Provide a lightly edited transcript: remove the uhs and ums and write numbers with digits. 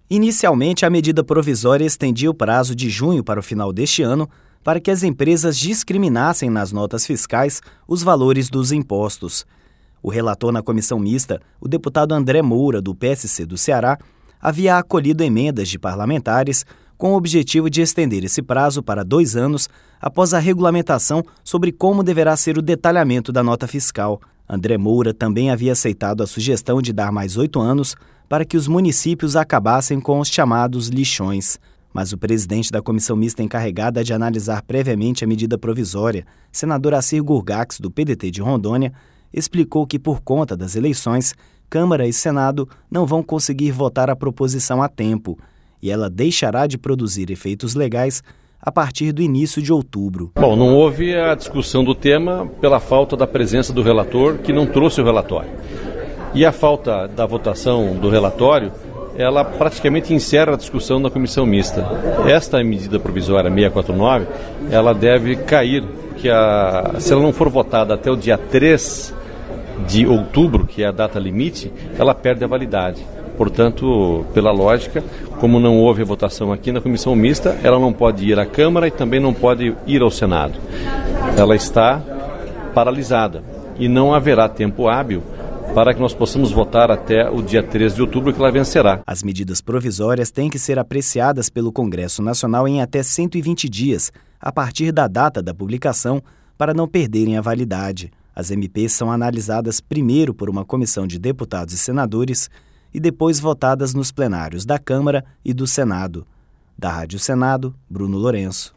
Inicialmente, a medida provisória estendia o prazo de junho para o final deste ano para que as empresas discriminassem nas notas fiscais os valores dos impostos. O relator na comissão mista, o deputado André Moura, do PSC do Ceará, havia acolhido emendas de parlamentares com o objetivo de estender esse prazo para 2 anos após a regulamentação sobre como deverá ser o detalhamento da nota fiscal. André Moura também havia aceitado a sugestão de dar mais 8 anos para que os municípios acabassem com os chamados lixões. Mas o presidente da comissão mista encarregada de analisar previamente a medida provisória, senador Assir Gurgax, do PDT de Rondônia, explicou que, por conta das eleições, Câmara e Senado não vão conseguir votar a proposição a tempo e ela deixará de produzir efeitos legais a partir do início de outubro. Bom, não houve a discussão do tema pela falta da presença do relator, que não trouxe o relatório. E a falta da votação do relatório, ela praticamente encerra a discussão da comissão mista. Esta medida provisória 649, ela deve cair, que se ela não for votada até o dia 3 de outubro, que é a data limite, ela perde a validade. Portanto, pela lógica, como não houve a votação aqui na comissão mista, ela não pode ir à Câmara e também não pode ir ao Senado. Ela está paralisada e não haverá tempo hábil para que nós possamos votar até o dia 3 de outubro, que ela vencerá. As medidas provisórias têm que ser apreciadas pelo Congresso Nacional em até 120 dias, a partir da data da publicação, para não perderem a validade. As MPs são analisadas primeiro por uma comissão de deputados e senadores e depois votadas nos plenários da Câmara e do Senado. Da Rádio Senado, Bruno Lourenço.